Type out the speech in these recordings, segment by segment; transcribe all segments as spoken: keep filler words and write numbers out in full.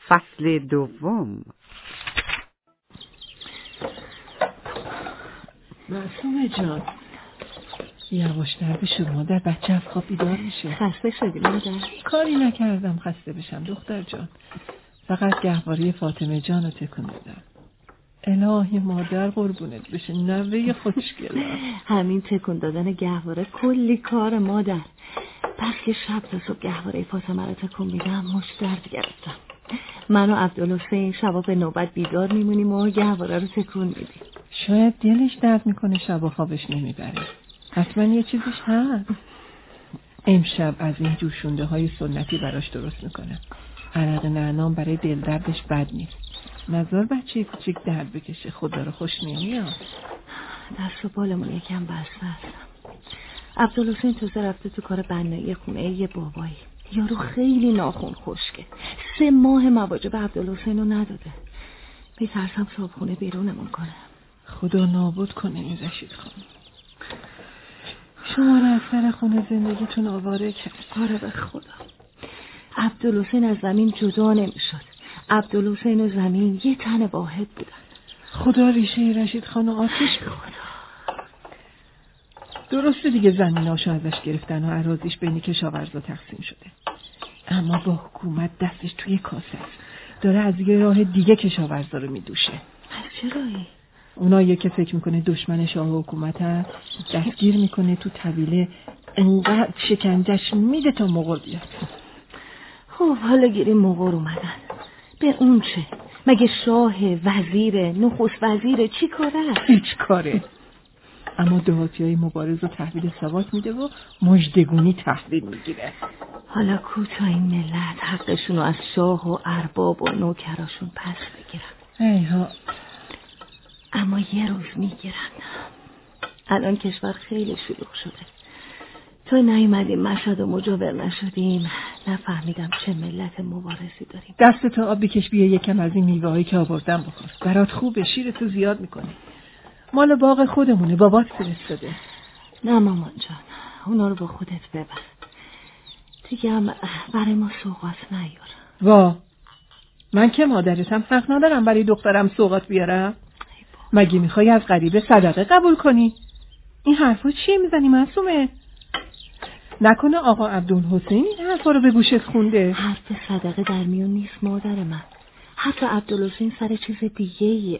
فصل دوم. معصومه جان، یواشتر بشو، مادر بچه از خواب بیدار میشه. خسته شدی مادر؟ کاری نکردم خسته بشم دختر جان، فقط گهواره فاطمه جان رو تکون دادم. الهی مادر قربونت بشه، نوه خوشگلم. همین تکون دادن گهواره کلی کار مادر. پس که شب تا صبح گهواره فاطمه رو تکون میدم مش درد گرفتم. من و عبدالحسین شبا به نوبت بیدار میمونیم و گهواره رو تکون میدیم. شاید دلش درد میکنه شبا خوابش نمیبره، حتما یه چیزیش هست. امشب از این جوشونده های سنتی براش درست میکنم. عرق نعنام برای دل دردش بد نیست. نظر بچه کوچیک درد بکشه، خدا رو خوش نمیاد. دست و بالمون یکم بسته هستم. عبدالحسین تازه رفته تو کار بنایی خونه یه بابایی. یارو خیلی ناخون خشکه. سه ماه مواجب عبدالحسین رو نداده. میترسم صابخونه بیرونمون کنه. خدا نابود کنه این رشید خانم. شما رو از سر خونه زندگیتون آواره کرد. آره به خدا. عبدالحسین از زمین جدا نمیشد. عبدالحسین و زمین یه تن واحد بودن. خدا ریشه رشید خانم آتش خدا. درسته دیگه زمیناشو ازش گرفتن و اراضیش بین کشاورزا تقسیم شده، اما با حکومت دستش توی کاسه است. داره از یه راه دیگه کشاورزا رو میدوشه. از چه راهی؟ اونایی که فکر میکنه دشمن شاه و حکومت هست دستگیر میکنه تو طویله، انقدر شکنجش میده تا مغول بیاد. خب حالا گیری مغول اومدن، به اون چه؟ مگه شاه، وزیر، نخست وزیر چی کاره؟ هیچ کاره. اما دهاتیای مبارز و تحویل ثبات میده و مژدگونی تحویل میگیره. حالا کو تا این ملت حقشون رو از شاه و ارباب و نوکراشون پس بگیرن. ایها. اما یه روز میگیرن. الان کشور خیلی شلوغ شده. تو نیومدیم مشهد و مجاور نشدیم، نفهمیدم چه ملت مبارزی داریم. دستتو آب بکش بیا یکم از این میوه‌هایی که آوردم بخور. برات خوبه، شیرتو زیاد میکنه. مال باغ خودمونه، بابات فرستاده. نه مامان جان، اونا رو با خودت ببر. دیگه هم برای ما سوغات نیار. وا، من که مادرتم حق ندارم برای دخترم سوغات بیارم؟ مگه میخوای از غریبه صدقه قبول کنی؟ این حرفا چیه میزنی معصومه؟ نکنه آقا عبدالحسین این حرفا رو به گوشت خونده؟ حرف صدقه در میون نیست مادر من. حرف عبدالحسین سر چیز دیگه ایه.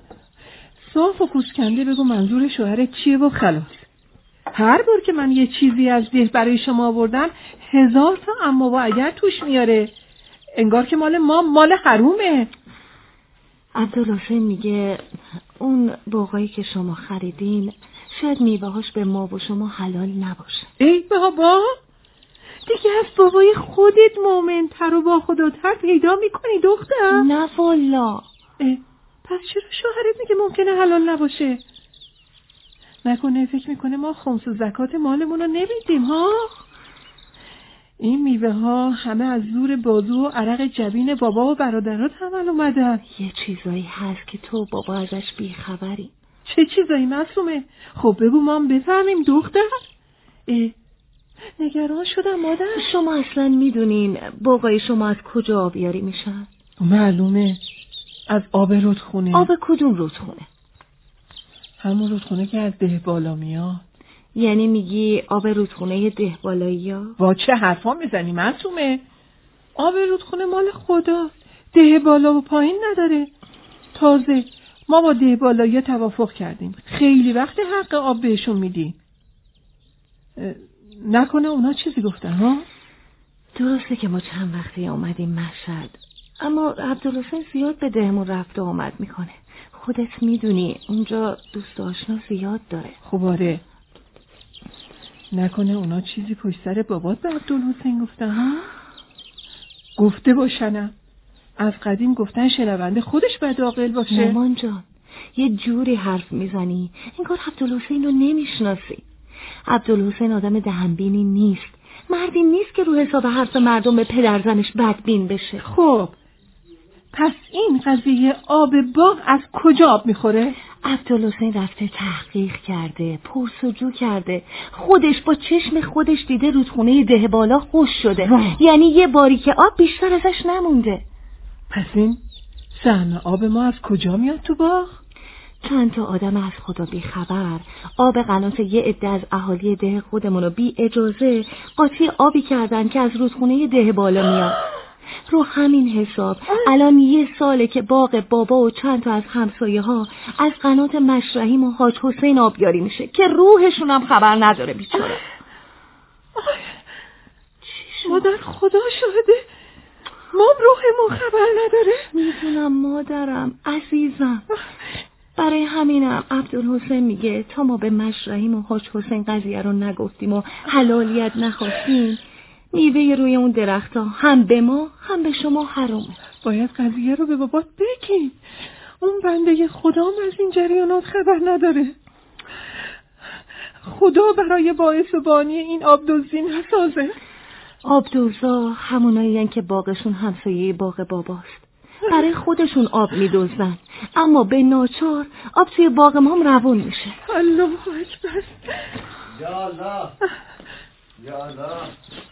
صاف و پوسکنده بگو منظور شوهرت چیه و خلاص. هر بار که من یه چیزی از ده برای شما آوردم هزار تا اما و اگر توش میاره، انگار که مال ما مال حرومه. عبدالحسین میگه اون باغایی که شما خریدین شاید میوه‌هاش به ما و شما حلال نباشه. ای بابا، دیگه از بابای خودت مومن‌تر و با خداتر پیدا میکنی دختر؟ نه والا. پس چرا شوهرت میگه ممکنه حلال نباشه؟ نکنه فکر میکنه ما خمس و زکات مالمون رو نمیدیم ها؟ این میوه ها همه از زور بازو و عرق جبین بابا و برادرات عمل اومدن. یه چیزایی هست که تو بابا ازش بیخبری. چه چیزایی معصومه؟ خب بگو ما هم بفهمیم دختر. اه، نگران شدم مادر. شما اصلا میدونین باقای شما از کجا آبیاری میشن؟ معلومه، از آب رودخونه. آب کدوم رودخونه؟ همون رودخونه که از ده بالا میاد. یعنی میگی آب رودخونه ده بالایی ها؟ وا چه حرفا میزنی معصومه؟ آب رودخونه مال خدا، ده بالا و پایین نداره. تازه ما با ده بالایی توافق کردیم، خیلی وقت حق آب بهشون میدیم. نکنه اونا چیزی گفتن ها؟ درسته که ما چند وقتی آمدیم مشهد، اما عبدالحسین زیاد به دهمون رفت و آمد میکنه. خودت میدونی اونجا دوست آشنا زیاد داره. خب آره. نکنه اونا چیزی پشت سر بابات به عبدالحسین گفتن ها؟ گفته باشنم. از قدیم گفتن شنونده خودش باید عاقل باشه. مامان جان، یه جوری حرف میزنی انگار عبدالحسین رو نمیشناسی. عبدالحسین آدم دهنبینی نیست، مردی نیست که رو حساب حرف مردم به پدرزنش بدبین بشه. خب پس این قضیه آب باغ از کجا آب میخوره؟ عبدالحسین رفته تحقیق کرده، پرسجو کرده، خودش با چشم خودش دیده رودخونه ده بالا خوش شده. واه. یعنی یه باری که آب بیشتر ازش نمونده. پس این سهم آب ما از کجا میاد تو باغ؟ چند تا آدم از خدا بی خبر آب قنات یه عده از اهالی ده خودمون رو بی اجازه قاطی آبی کردن که از رودخونه ده بالا میاد. رو همین حساب الان یه ساله که باغ بابا و چند تا از همسایه ها از قنات مشرحیم و حاج حسین آبیاری میشه که روحشون هم خبر نداره بیچاره. مادر خدا شاهده ما روحمون خبر نداره. میدونم مادرم عزیزم. برای همینم عبدالحسین میگه تا ما به مشرحیم و حاج حسین قضیه رو نگفتیم و حلالیت نخواستیم میوه روی اون درخت ها هم به ما هم به شما حرومه. باید قضیه رو به بابات بگیم. اون بنده خدا هم از این جریانات خبر نداره. خدا برای باعث و بانی این آبدوزی نسازه. آبدوزا همونایین که باغشون همسایه باغ باباست. برای خودشون آب میدوزن اما به ناچار آب توی باغ ما هم روون میشه. الله اکبر. یا الله یا الله.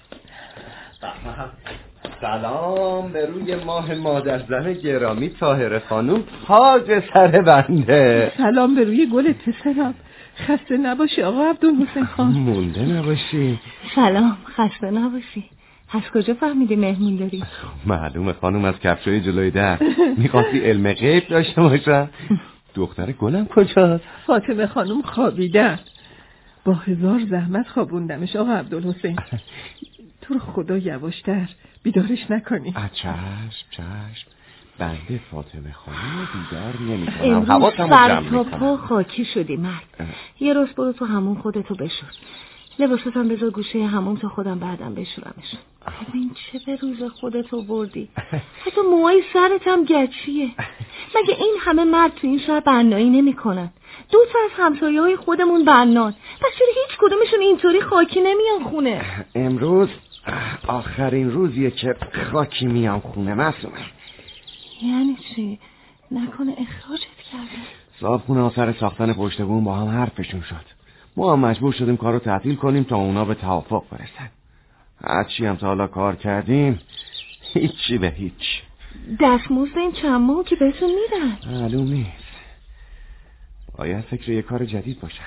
سلام به روی ماه مادر زن گرامی طاهره خانوم تاج سر بنده. سلام به روی گل پسرم. خسته نباشی آقا عبدالحسین خان. مونده نباشی. سلام خسته نباشی. از کجا فهمیدی مهمون داری؟ معلومه خانوم از کفشای جلوی در. میخواستی علم غیب داشته باشم. دختر گلم کجاست؟ فاطمه خانوم خوابیدن. با هزار زحمت خوابوندمش آقا عبدالحسین. تو رو خدا یواشتر بیدارش نکنی. چشم چشم. بنده فاطمه خانوم بیدار نمیکنم. حواسمو جمع میکنم. امروز سر تا پا خاکی شدی مرد. یه روز برو تو همون خودتو بشور. لباساتم بذار گوشه همون تا خودم بعدم بشورمش. ببین چه به روز خودتو بردی. حتی موهای سرت هم گچیه. مگه این همه مرد تو این شهر بنایی نمی کنن؟ دو تا از همسایه های خودمون بنان. پس چرا هیچ کدومشون اینطوری خاکی نمیان خونه؟ امروز آخرین روزیه که خاکی میام خونه معصومه. یعنی چی؟ نکنه اخراجت کرده؟ صاحب خونه ها سر ساختن پشت بوم با هم حرفشون شد. ما هم مجبور شدیم کارو تعطیل کنیم تا اونا به توافق برسن. هرچی هم تا حالا کار کردیم هیچی به هیچ. دستمزد این چند ماه که بهتون میدن؟ معلوم نیست. باید فکر یه کار جدید باشن.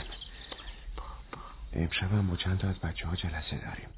امشب هم با چند تا از بچه ها جلسه داریم.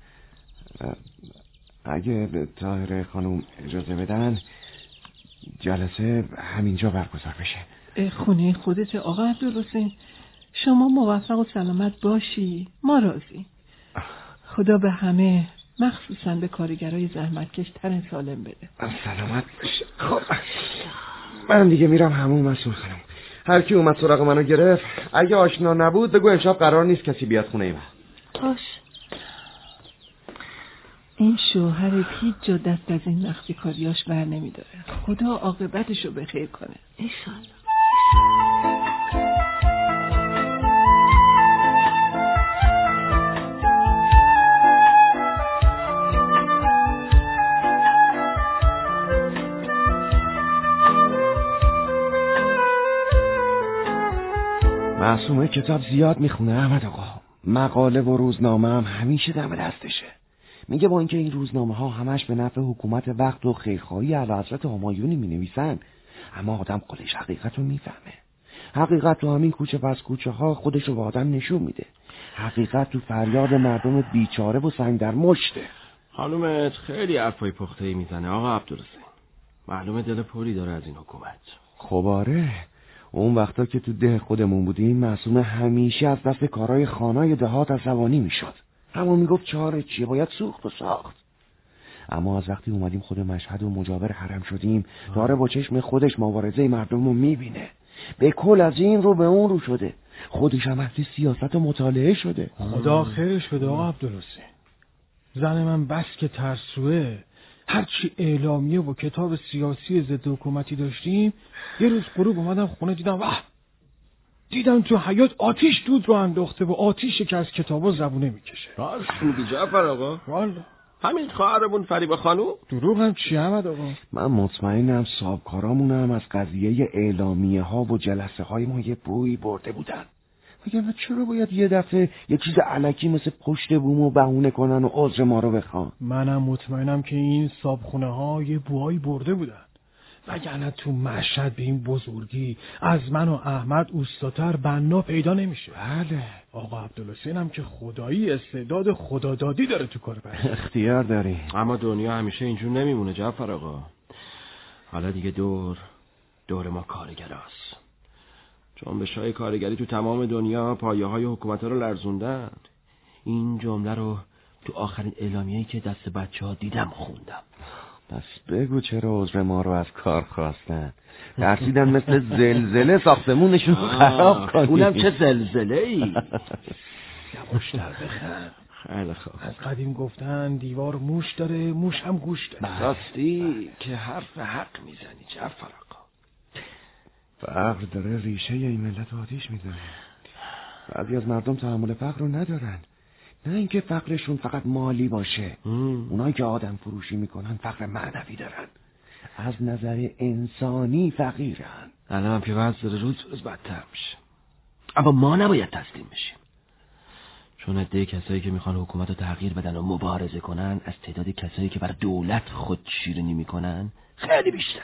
اگه طاهره خانوم اجازه بدن جلسه همینجا برگزار بشه. خونه خودت آقا عبدالحسین. شما موفق و سلامت باشی. ما راضی. خدا به همه مخصوصا به کارگرای زحمتکش تن سالم بده. سلامت باشه. خب من دیگه میرم همون مسئول خانم. هر کی اومد سراغ منو گرفت اگه آشنا نبود بگو امشب قرار نیست کسی بیاد خونه ای من. باش. این شوهر هیچ جا دست از این مخفی کاریاش بر نمیداره. خدا عاقبتشو بخیر کنه. انشالله. معصومه کتاب زیاد میخونه احمد آقا. مقاله و روزنامه هم همیشه دم دستشه. میگه با اینکه این روزنامه ها همش به نفع حکومت وقت و خیرخواهی اعلیحضرت همایونی مینویسن اما آدم خودش حقیقت رو میفهمه. حقیقت تو همین کوچه پس کوچه ها خودش رو به آدم نشون میده. حقیقت تو فریاد مردم بیچاره و سنگ در مشته. خانومت خیلی حرفای پخته‌ای میزنه آقا عبدالحسین. معلومه دل پولی داره از این حکومت. خب آره. اون وقتا که تو ده خودمون بودیم معصومه همیشه از دست کارهای خانای دهات عصبانی میشد. همون میگفت چاره چیه باید سوخت و ساخت. اما از وقتی اومدیم خود مشهد و مجاور حرم شدیم داره با چشم خودش مبارزه مردم رو میبینه. به کل از این رو به اون رو شده. خودش هم اهل سیاست و مطالعه شده. خدا خیرش بده آقا عبدالحسین. زن من بس که ترسوه. هرچی اعلامیه و کتاب سیاسی ضد حکومتی داشتیم یه روز غروب اومدم خونه دیدم واه دیدم تو حیاط آتیش دود رو انداخته و آتیشی که از کتابا زبونه میکشه. راست میگی جعفر آقا؟ والا همین خواهرمون فریبا خانوم؟ دروغ هم چی احمد آقا؟ من مطمئنم صاحبکارامون هم از قضیه اعلامیه ها و جلسه های ما یه بویی برده بودن. وگرنه چرا باید یه دفعه یه چیز الکی مثل پشت بوم و بهونه کنن و عذر ما رو بخوان؟ منم مطمئنم که این صابخونه ها یه بوهایی برده بودن. وگرنه تو مشهد به این بزرگی از من و احمد اوستاتر بنا پیدا نمیشه. بله. آقا عبدالحسین هم که خدایی استعداد خدادادی داره تو کار بس. اختیار داری. اما دنیا همیشه اینجور نمیمونه جعفر آقا. حالا دیگه دور دور ما کارگراست. جنبش های کارگری تو تمام دنیا پایه های حکومت ها رو لرزوندن. این جمله رو تو آخرین اعلامیه‌ای که دست بچه ها دیدم خوندم. پس بگو چرا عذر ما رو از کار خواستن؟ ترسیدن مثل زلزله ساختمونشون رو خراب کنی. اونم چه زلزله‌ای. یواشتر بخند. خیلی خوب. از قدیم گفتن دیوار موش داره، موش هم گوش داره. راستی که حرف حق میزنی جعفر آقا. فقر داره ریشه این ملت آتیش میزنه. بعضی از مردم تحمل فقر رو ندارن. نه اینکه فقرشون فقط مالی باشه. اونایی که آدم فروشی میکنن فقر معنوی دارن. از نظر انسانی فقیرن. الان هم که وضع داره روز روز بدتر میشه. اما ما نباید تسلیم بشیم. چون عده کسایی که میخوان حکومت رو تغییر بدن و مبارزه کنن از تعداد کسایی که بر دولت خود شیرینی میکنن خیلی بیشتره.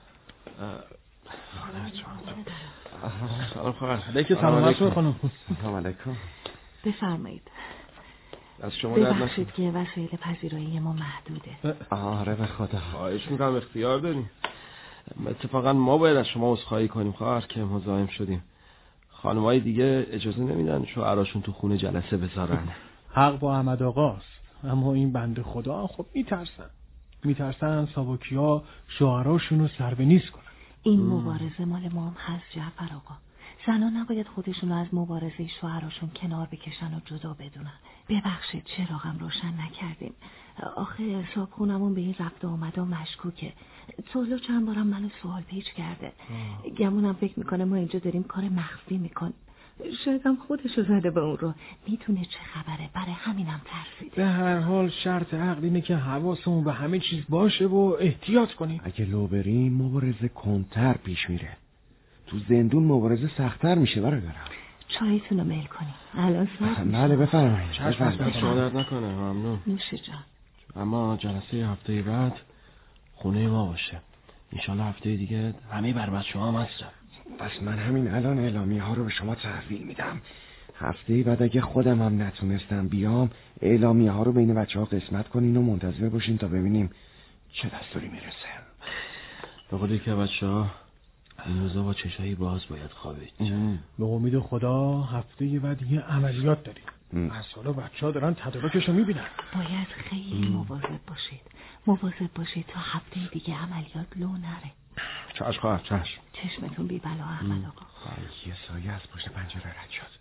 سلام خواهر. علیکم سلام خانم. سلام علیکم. بفرمایید. از شما در ببخشید که وسایل پذیرایی ما محدوده. آره به خدا. خواهش میکنم اختیار داریم. اتفاقا ما باید از شما عذرخواهی کنیم خواهر که مزاحم شدیم. خانمای دیگه اجازه نمیدن شوهراشون تو خونه جلسه بذارن. حق با احمد آقاست. اما این بنده خدا خب میترسن. میترسن ساواکیا شوهراشون رو سر به نیست کنن. این مبارزه مال ما هم هست جعفر آقا. زنان نباید خودشون از مبارزه شوهراشون کنار بکشن و جدا بدونن. ببخشید چراغم روشن نکردیم. آخه صابخونمون به این رفت و آمدا مشکوکه. سولو چند بارم منو سوال پیچ کرده. گمونم فکر میکنه ما اینجا داریم کار مخفی میکنیم. شاید هم خودشو زده به اون رو. میتونه چه خبره، برای همینم ترسیده. به هر حال شرط عقل اینه که حواسمون به همه چیز باشه و احتیاط کنیم. اگه لو بریم مبارزه کنتر پیش میره. تو زندون مبارزه سخت‌تر میشه برادرم. چایتون رو میل کنیم. الان ساعت میشه. بله بفرمایید. شما درد نکنه. ممنون. نوش جان. اما جلسه هفته بعد خونه ما باشه. انشالله هفته دیگه همه بر بچه ها هم هستم. پس من همین الان اعلامیه ها رو به شما تحویل میدم. هفته بعد اگه خودم هم نتونستم بیام اعلامیه ها رو بین بچه ها قسمت کنین و منتظر باشین تا ببینیم چه دستوری میرسه. به قولی که بچه ها این روزا با چشایی باز باید خوابید. به امید خدا هفته بعد یه عملیات داریم. از حالا بچه ها دارن تدارکشو میبینن. باید خیلی مواظب باشید. مواظب باشید تا هفته دیگه عملیات لو نره. چشم خواهر چشم. چشمتون بی بلا احمد آقا. یه سایه از پشت پنجره رد شد.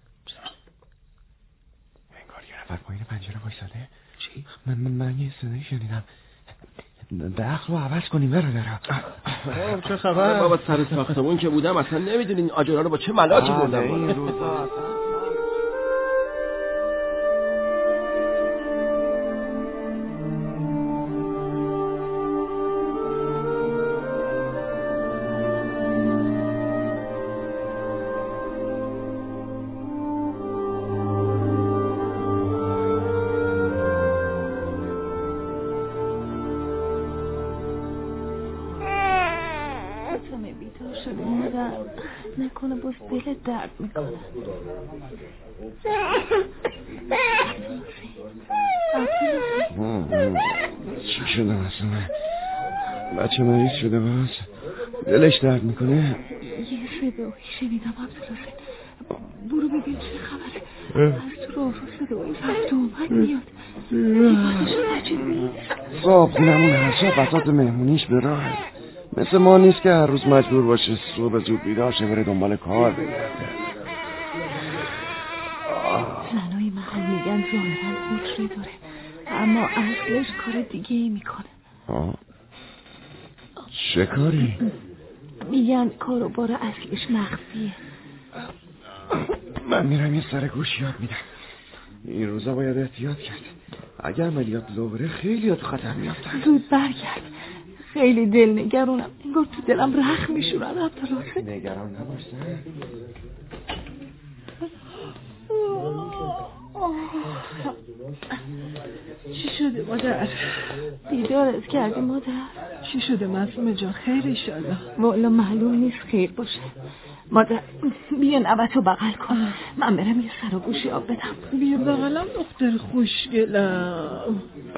انگار یه نفر پایین پنجره وایساده. چی؟ من, من, من یه صدایی شنیدم. دخل رو عوض کنیم برادرم. چه خبر؟ بابا سر ساختمون که بودم اصلا نمیدونین آجرها رو با چه ملاکی بردم. این روزا نکنه باز دلت درد میکنه. چی شده مثلا؟ بچه مریض شده باز؟ دلش درد میکنه؟ یه صدایی شنیدم عبدالحسین. برو ببین چه خبره. از تو راه رو صدایی رفت و اومد میاد. دیوارشو نچید. صاحب خونمون هر شب بساط مهمونیش به راه. مثل ما نیست که هر روز مجبور باشه صبح زود بیدار شه بره دنبال کار بگرده. زنای محل میگن ظاهرا حجره داره اما اصلش کار دیگه ای میکنه. آه. چه کاری؟ میگن کاروبار اصلش مخفیه. من میرم یه سر گوش یاد میدم. این روزا باید احتیاط کرد. اگر عملیات لوبره خیلی ها تو خطر میافتن. زود برگرد. خیلی دل نگرونم. انگار تو دلم رخ میشورن عبدالحسین. نگران نباش. چی شده مادر؟ دیدارت کردی مادر؟ چی شده معصومه جان؟ خیر ایشالله. والا معلوم نیست خیر باشه. مادر بیا نبتو بغل کن، من برم یه سر و گوشی آب بدم. بیا بغلم دختر خوشگلم.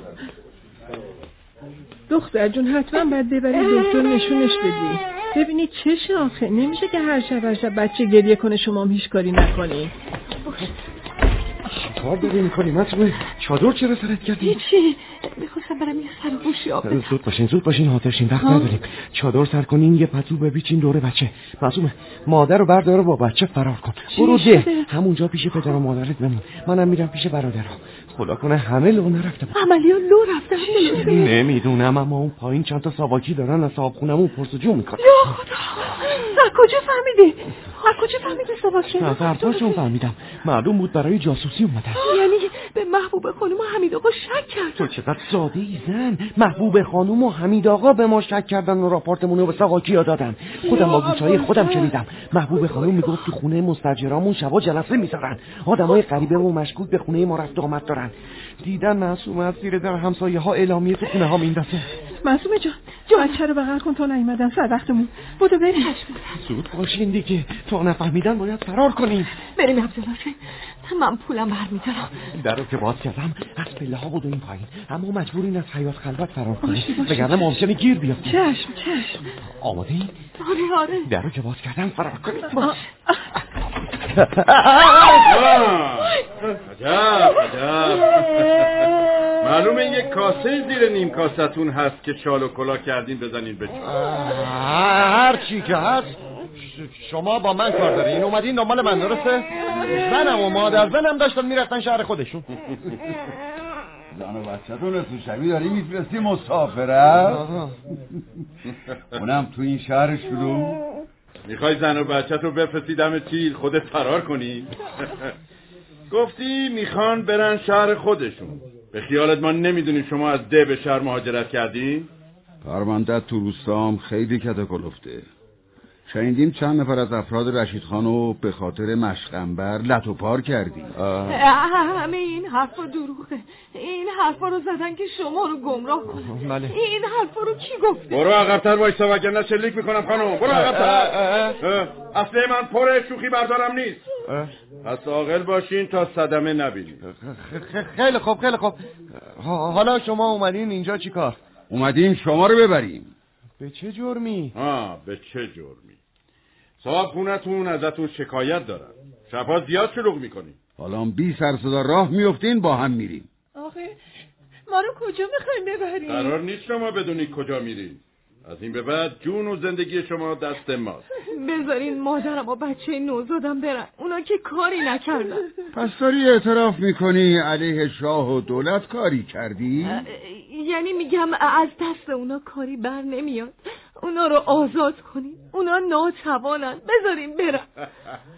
دختر جون حتما باید ببری دکتر نشونش بدی. ببینید چشه آخه، نمیشه که هر شب هر شب بچه گریه کنه شما هم هیچ کاری نکنی. کار داری میکنی معصومه؟ چادر چرا سرت کردی؟ هیچی، میخواستم برم یه سر گوشی آب بدم. زود باشین زود باشین حاضرشین، وقت نداریم. چادر سر کنین، یه پتو بپیچین دور بچه. معصومه مادر رو بردار با بچه فرار کن. برو ده همونجا پیش پدر و مادرت بمون، منم میرم پیش برادرها. خدا کنه همه لو نرفته باشه. عملیات لو رفته. نمیدونم اما اون پایین چند تا ساواکی دارن از صاحبخونمون پرسجو میکنن. یا خدا، از کجا فهمیدی؟ از کجا فهمیدی ساواکی؟ از حرفاشون فهمیدم، معلوم بود برای جاسوسی اومدن. یعنی به محبوب خانم و حمید آقا شک کرد؟ تو چقدر ساده ای زن. محبوب خانم و حمید آقا به ما شک کردن و راپورتمون رو به ساواکی دادن. خودم با گوشای خودم شنیدم. محبوب خانم میگفت تو خونه مستاجرامون شبا جلسه میذارن، آدمای غریبه و مشکوک به خونه ما رفت و آمد دارن. دیدن معصومه از زیر در همسایه ها اعلامیه تو خونه ها میندازه. معصومه جان جان بچه رو بغل کن تا نیومدن سر وقتمون. بودو بریم. زود باشین دیگه، تا نفهمیدن باید فرار کنیم. بریم عبدالحسین، من پولم برمیدارم. درو که باز کردم از پله ها بود این پایین، اما مجبورین از حیاط خلوت فرار کنیم وگرنه ممکنه گیر بیافتیم. چشم چشم. آماده این؟ آره آره. درو که باز کردم فرار کنیم. عجب عجب. معلومه یک کاسه زیر نیم کاستون هست که شال و کلا کردین بزنین به هر چی که هست. شما با من کار دارین، اومدین دنبال من درسته؟ زنم و مادر زنم داشتن میرفتن شهر خودشون. زن و بچه‌تون رسو شبی داری میفرستی مسافرت؟ اونم تو این شهر شروع؟ میخوای زن و بچه تو بفرستی دم تیر خودت فرار کنی؟ گفتی میخوان برن شهر خودشون. به خیالت ما نمیدونیم شما از ده به شهر مهاجرت کردین؟ پروندت تو روستام خیلی کتاکلفته. شنیدیم چند نفر از افراد رشید خانو به خاطر مشقنبر لت و پار کردی. همه این حرفا دروغه. این حرفا رو زدن که شما رو گمراه کنن. بله. این حرفا رو کی گفته؟ برو عقب‌تر وایسا وگرنه شلیک میکنم خانم. برو عقب‌تر. اصله من پر شوخی بردارم نیست. پس عاقل باشین تا صدمه نبینید. خیلی خوب خیلی خوب. حالا شما اومدین اینجا چی کار؟ اومدیم شما رو ببریم. به چه جرمی؟ ها به چه جرمی؟ صاحب خونتون ازتون شکایت دارن. شبها زیاد شلوغ میکنین. حالا بی سر صدا راه میافتین با هم میریم. آخه ما رو کجا میخوایم ببریم؟ قرار نیست شما بدونید کجا میرین. از این به بعد جون و زندگی شما دست ماست. بذارین مادرم و بچه نوزادم برن، اونا که کاری نکردن. پس داری اعتراف میکنی علیه شاه و دولت کاری کردی؟ یعنی میگم از دست اونا کاری بر نمیاد. اونا رو آزاد کنین، اونا ناتوانن، بذارین برن.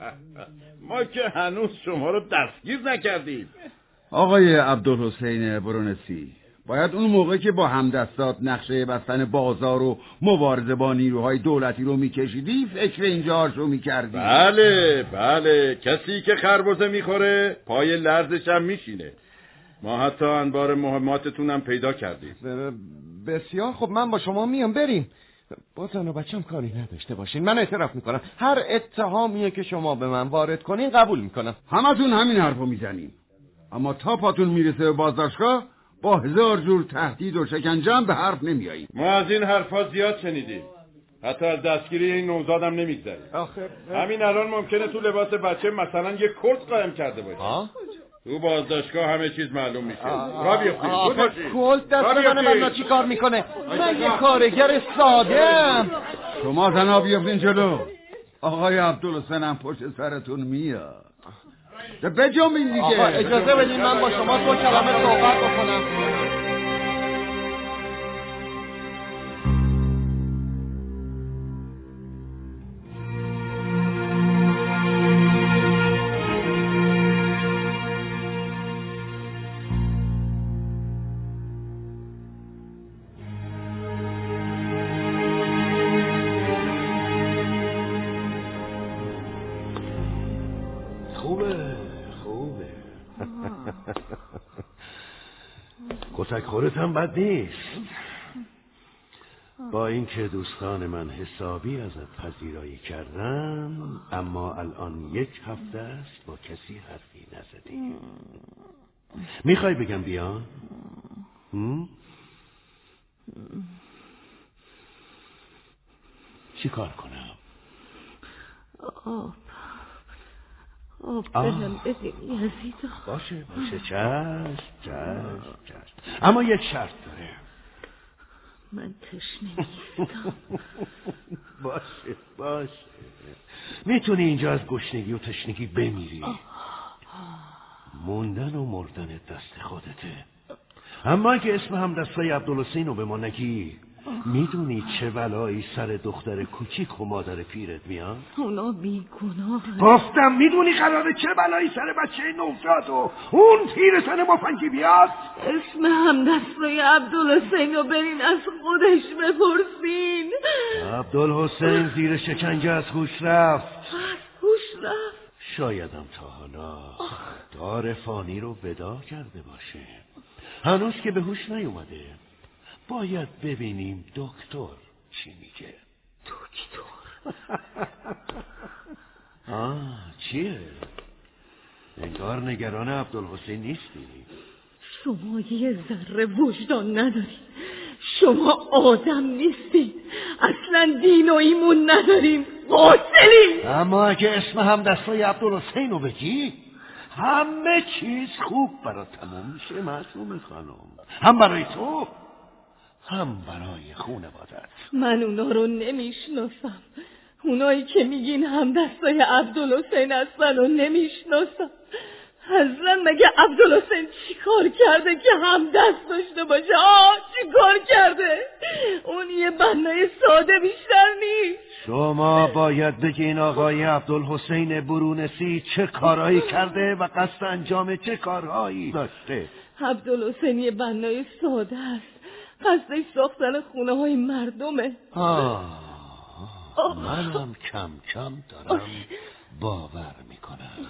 ما که هنوز شما رو دستگیر نکردیم. آقای عبدالحسین برونسی، باید اون موقع که با همدستات نقشه بستن بازار و مبارزه با نیروهای دولتی رو میکشیدی فکر اینجاش رو میکردی. بله بله، کسی که خربزه میخوره پای لرزش هم میشینه. ما حتی انبار مهماتتون هم پیدا کردیم. بسیار خب، من با شما میام، بریم. با زن و بچم کاری نداشته باشین. من اعتراف میکنم هر اتهامیه که شما به من وارد کنین قبول میکنم. همتون همین حرفو میزنین، اما تا پاتون میرسه به بازداشتگاه با هزار جور تهدید و شکنجه به حرف نمیایید. ما از این حرفا زیاد شنیدیم. حتی از دستگیری این نوزادم نمیگذریم. همین الان ممکنه تو لباس بچه مثلا یه کلت قایم کرده باشه. تو بازداشتگاه همه چیز معلوم میشه. را بیفتید. آخه کلت دست من من چی کار میکنه؟ من یه کارگر ساده‌ام. شما زنا بیفتین جلو. آقای عبدالحسین هم پشت سرتون میاد. بجنبین دیگه. آقا اجازه بدین من با شما دو کلمه صحبت بکنم. کتک خورت هم بد نیست. با اینکه دوستان من حسابی ازت پذیرایی کردن، اما الان یک هفته است با کسی حرفی نزدی. میخوای بگم بیان؟ چی کار کنم؟ آب آب بهم بده یزیدا. باشه باشه چشم چشم چشم، اما یک شرط داره. من تشنه نیستم. باشه باشه، میتونی اینجا از گشنگی و تشنگی بمیری. موندن و مردن دست خودته. اما اگه اسم همدستای عبدالحسین رو به ما نگی، میدونی چه بلایی سر دختر کوچیک و مادر پیرت میاد؟ اونا بیگناه. گفتم میدونی قراره چه بلایی سر بچه نوزاد و اون تیرسن مفنگی بیاد؟ اسم همدستای عبدالحسین رو برین از خودش بپرسین. عبدالحسین زیر شکنجه از هوش رفت. از هوش رفت؟ شایدم تا حالا دار فانی رو ودا کرده باشه. هنوز که به هوش نیومده. باید ببینیم دکتر چی میگه. دکتر؟ آه چیه؟ انگار نگران عبدالحسین نیستی. شما یه ذره وجدان ندارین. شما آدم نیستین. اصلا دین و ایمون ندارین. قاتلین. اما اگه اسم همدستای عبدالحسین رو بگی، همه چیز خوب برات تموم میشه معصومه خانم. هم برای تو هم برای خانواده‌ات. من اونا رو نمیشناسم. اونایی که میگین همدستای عبدالحسین هستن رو نمیشناسم. اصلا مگه عبدالحسین چی کار کرده که همدست داشته باشه؟ آه چی کار کرده؟ اون یه بنای ساده بیشتر نیست. شما باید بگین آقای عبدالحسین برونسی چه کارهایی کرده و قصد انجام چه کارهایی داشته. عبدالحسین یه بنای ساده است. قصدش ساختن خونه های مردمه. آه منم کم کم دارم باور میکنم.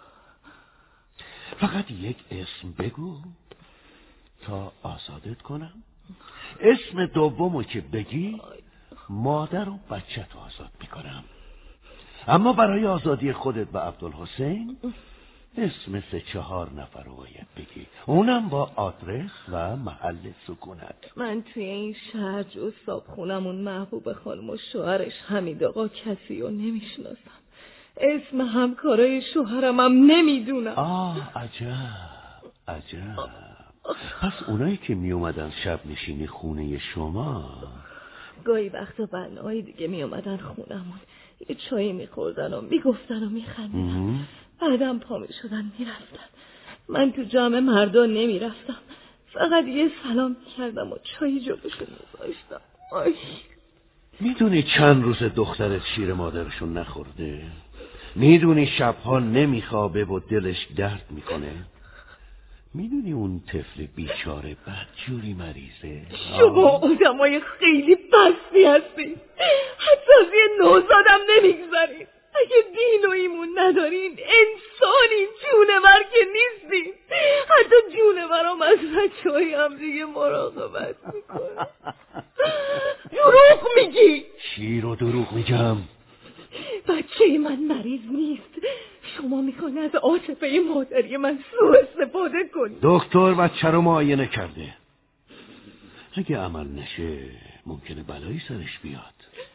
فقط یک اسم بگو تا آزادت کنم. اسم دومو که بگی مادر و بچه تو آزاد میکنم. اما برای آزادی خودت و عبدالحسین اسم سه چهار نفر رو باید بگی، اونم با آدرس و محل سکونت. من توی این شهر جز صابخونمون محبوب خانم و شوهرش حمید آقا کسی رو نمیشناسم. اسم همکارای شوهرم هم نمیدونم. آه عجب عجب. پس اونایی که می اومدن شب نشینی خونه شما، گاهی وقتا بناهای دیگه می اومدن خونمون، یه چایی می خوردن و می گفتن و می خندیدن. بعدم پا می شدن می رفتن. من تو جمع مردا نمی رفتم. فقط یه سلام کردم و چایی جلوشون میذاشتم. آی میدونی چند روز دخترت شیر مادرشون نخورده؟ میدونی شبها نمیخوابه و دلش درد میکنه؟ میدونی اون طفل بیچاره بدجوری مریضه؟ شما آدمای خیلی بستی هستین. حتی از یه نوزادم نمیگذارین. اگه دین و ایمون ندارین انسانی جونور که نیستین. حتی جونورام از بچه های هم دیگه مراقبت میکنه. دروغ میگی. چی رو دروغ میگم؟ بچه من مریض نیست. شما میخواین از عاطفه مادری من سوء استفاده کنید. دکتر بچه رو معاینه کرده. اگه عمل نشه ممکنه بلایی سرش بیاد.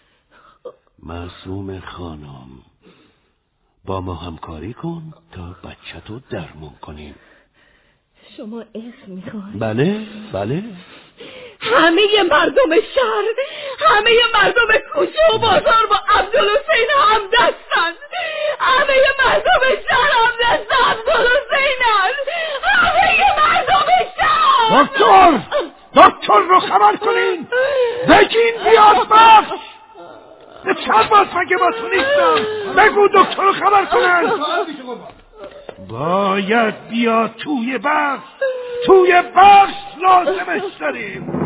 معصوم خانم، با ما همکاری کن تا بچه تو درمون کنیم. شما اسم میخواین؟ بله بله. همه مردم شهر، همه مردم کوچه و بازار با عبدالحسین همدستن. همه مردم شهر همدست عبدالحسینن. همه مردم شهر. دکتر دکتر رو خبر کنین. بگین بیاد بخش. به چند باز مگه با تو نیستم. بگو دکتر رو خبر کنن. باید بیاد توی بخش. توی بخش لازمش داریم.